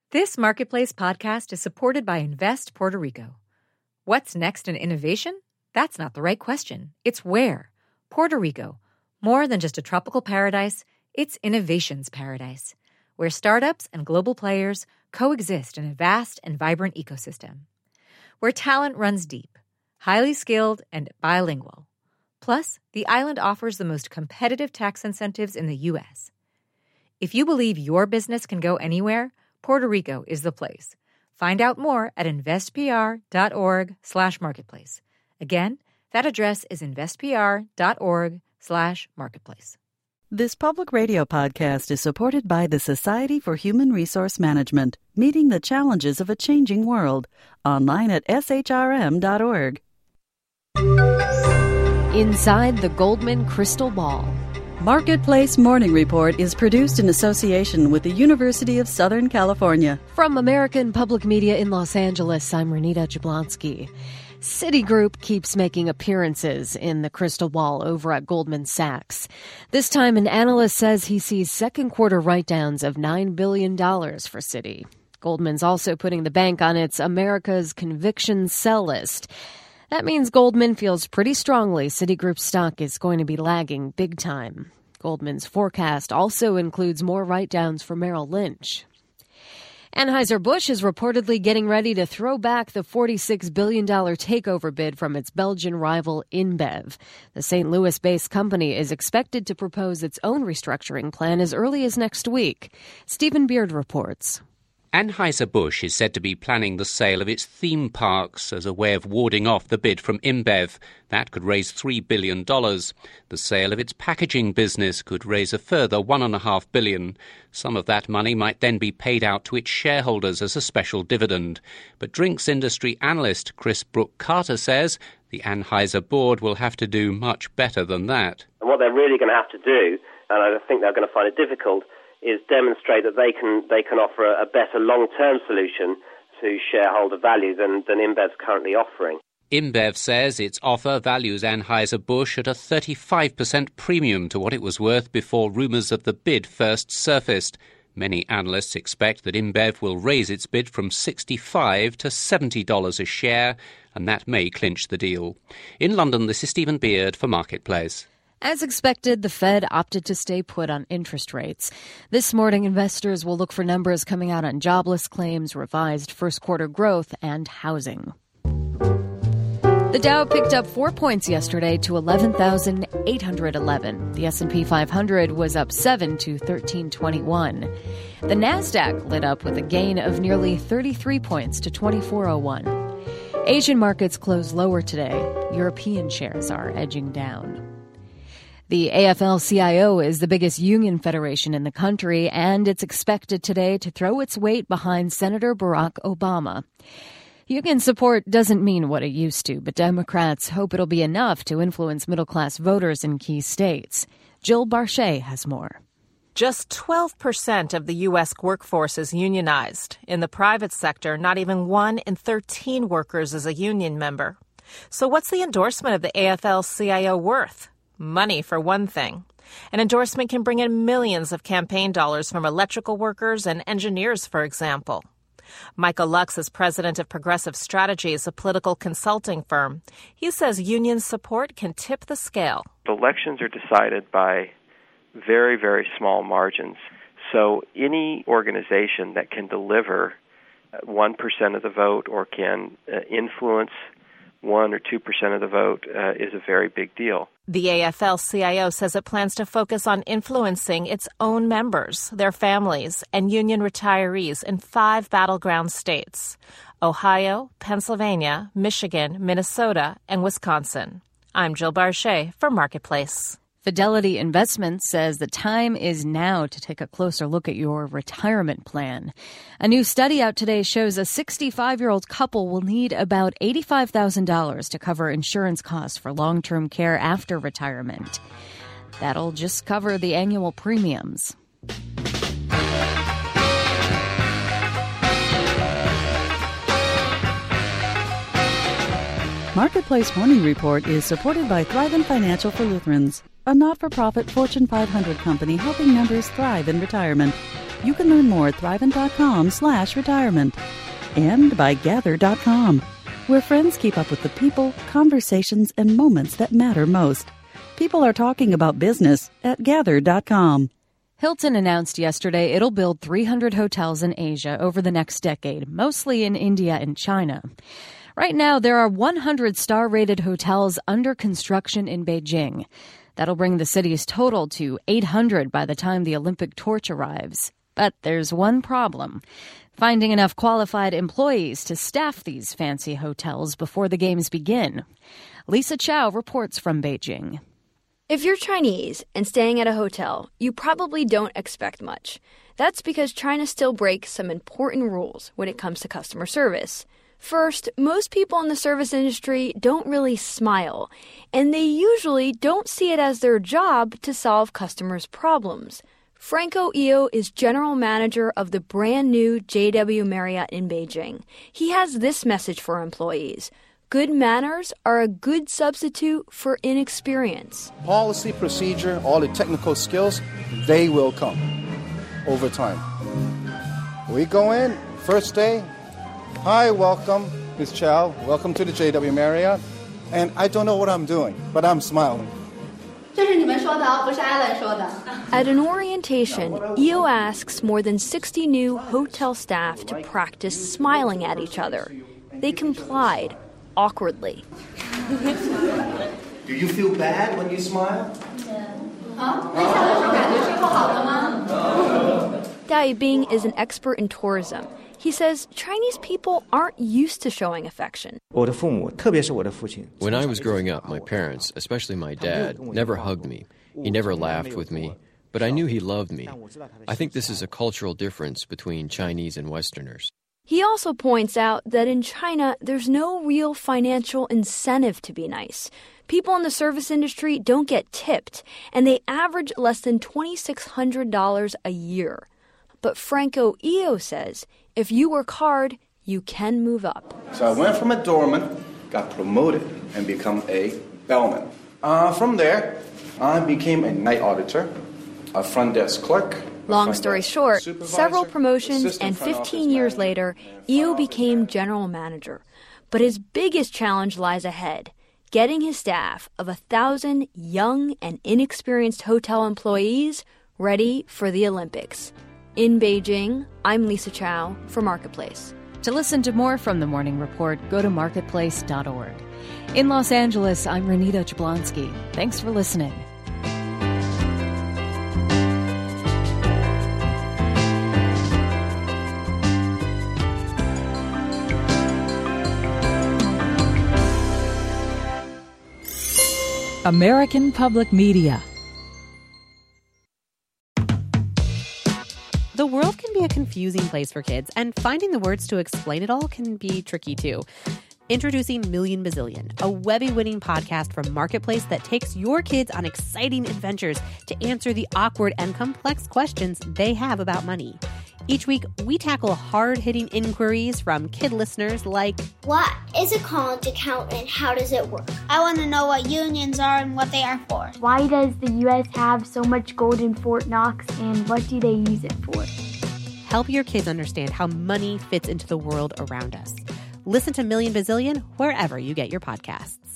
This Marketplace podcast is supported by Invest Puerto Rico. What's next in innovation? That's not the right question. It's where. Puerto Rico. More than just a tropical paradise, it's innovation's paradise, where startups and global players coexist in a vast and vibrant ecosystem. Where talent runs deep, highly skilled, and bilingual. Plus, the island offers the most competitive tax incentives in the U.S. If you believe your business can go anywhere, Puerto Rico is the place. Find out more at investpr.org/marketplace. Again, that address is investpr.org/marketplace. This public radio podcast is supported by the Society for Human Resource Management, meeting the challenges of a changing world. Online at shrm.org. Inside the Goldman Crystal Ball. Marketplace Morning Report is produced in association with the University of Southern California. From American Public Media in Los Angeles, I'm Renita Jablonski. Citigroup keeps making appearances in the crystal ball over at Goldman Sachs. This time, an analyst says he sees second quarter write-downs of $9 billion for Citi. Goldman's also putting the bank on its America's Conviction Sell list. That means Goldman feels pretty strongly Citigroup's stock is going to be lagging big time. Goldman's forecast also includes more write-downs for Merrill Lynch. Anheuser-Busch is reportedly getting ready to throw back the $46 billion takeover bid from its Belgian rival InBev. The St. Louis-based company is expected to propose its own restructuring plan as early as next week. Stephen Beard reports. Anheuser-Busch is said to be planning the sale of its theme parks as a way of warding off the bid from InBev. That could raise $3 billion. The sale of its packaging business could raise a further $1.5 billion. Some of that money might then be paid out to its shareholders as a special dividend. But drinks industry analyst Chris Brooke-Carter says the Anheuser board will have to do much better than that. And what they're really going to have to do, and I think they're going to find it difficult, is demonstrate that they can offer a better long-term solution to shareholder value than InBev's currently offering. InBev says its offer values Anheuser-Busch at a 35% premium to what it was worth before rumours of the bid first surfaced. Many analysts expect that InBev will raise its bid from $65 to $70 a share, and that may clinch the deal. In London, this is Stephen Beard for Marketplace. As expected, the Fed opted to stay put on interest rates. This morning, investors will look for numbers coming out on jobless claims, revised first quarter growth, and housing. The Dow picked up 4 points yesterday to 11,811. The S&P 500 was up 7 to 1321. The Nasdaq lit up with a gain of nearly 33 points to 2401. Asian markets closed lower today. European shares are edging down. The AFL-CIO is the biggest union federation in the country, and it's expected today to throw its weight behind Senator Barack Obama. Union support doesn't mean what it used to, but Democrats hope it'll be enough to influence middle-class voters in key states. Jill Barchet has more. Just 12% of the U.S. workforce is unionized. In the private sector, not even 1 in 13 workers is a union member. So what's the endorsement of the AFL-CIO worth? Money, for one thing. An endorsement can bring in millions of campaign dollars from electrical workers and engineers, for example. Michael Lux is president of Progressive Strategies, a political consulting firm. He says union support can tip the scale. Elections are decided by very, very small margins. So any organization that can deliver 1% of the vote or can influence 1 or 2% of the vote is a very big deal. The AFL-CIO says it plans to focus on influencing its own members, their families, and union retirees in 5 battleground states: Ohio, Pennsylvania, Michigan, Minnesota, and Wisconsin. I'm Jill Barchet for Marketplace. Fidelity Investments says the time is now to take a closer look at your retirement plan. A new study out today shows a 65-year-old couple will need about $85,000 to cover insurance costs for long-term care after retirement. That'll just cover the annual premiums. Marketplace Morning Report is supported by Thrivent Financial for Lutherans, a not-for-profit Fortune 500 company helping members thrive in retirement. You can learn more at thrivent.com/retirement. And by Gather.com, where friends keep up with the people, conversations, and moments that matter most. People are talking about business at Gather.com. Hilton announced yesterday it'll build 300 hotels in Asia over the next decade, mostly in India and China. Right now, there are 100 star-rated hotels under construction in Beijing. That'll bring the city's total to 800 by the time the Olympic torch arrives. But there's one problem: finding enough qualified employees to staff these fancy hotels before the games begin. Lisa Chow reports from Beijing. If you're Chinese and staying at a hotel, you probably don't expect much. That's because China still breaks some important rules when it comes to customer service. First, most people in the service industry don't really smile, and they usually don't see it as their job to solve customers' problems. Franco Io is general manager of the brand new JW Marriott in Beijing. He has this message for employees: good manners are a good substitute for inexperience. Policy, procedure, all the technical skills, they will come over time. We go in, first day, hi, welcome, Ms. Chow, welcome to the JW Marriott. And I don't know what I'm doing, but I'm smiling. At an orientation, Io asks more than 60 new hotel staff to practice smiling at each other. They complied, awkwardly. Do you feel bad when you smile? Dai Yibing is an expert in tourism. He says Chinese people aren't used to showing affection. When I was growing up, my parents, especially my dad, never hugged me. He never laughed with me, but I knew he loved me. I think this is a cultural difference between Chinese and Westerners. He also points out that in China, there's no real financial incentive to be nice. People in the service industry don't get tipped, and they average less than $2,600 a year. But Franco Io says if you work hard, you can move up. So I went from a doorman, got promoted, and become a bellman. From there, I became a night auditor, a front desk clerk. Long story short, several promotions, and 15 years later, Io became general manager. But his biggest challenge lies ahead: getting his staff of 1,000 young and inexperienced hotel employees ready for the Olympics. In Beijing, I'm Lisa Chow for Marketplace. To listen to more from the Morning Report, go to marketplace.org. In Los Angeles, I'm Renita Jablonski. Thanks for listening. American Public Media. The world can be a confusing place for kids, and finding the words to explain it all can be tricky too. Introducing Million Bazillion, a Webby-winning podcast from Marketplace that takes your kids on exciting adventures to answer the awkward and complex questions they have about money. Each week, we tackle hard-hitting inquiries from kid listeners like, what is a college account and how does it work? I want to know what unions are and what they are for. Why does the U.S. have so much gold in Fort Knox, and what do they use it for? Help your kids understand how money fits into the world around us. Listen to Million Bazillion wherever you get your podcasts.